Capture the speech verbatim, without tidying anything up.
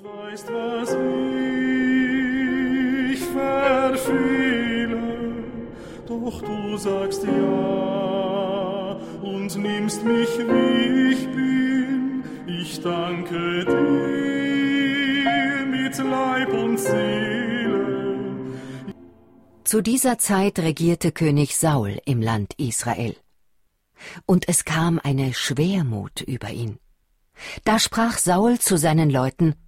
weißt, was ich verfehle, doch du sagst ja und nimmst mich, wie ich bin. Ich danke dir mit Leib und Seele. Zu dieser Zeit regierte König Saul im Land Israel. Und es kam eine Schwermut über ihn. Da sprach Saul zu seinen Leuten: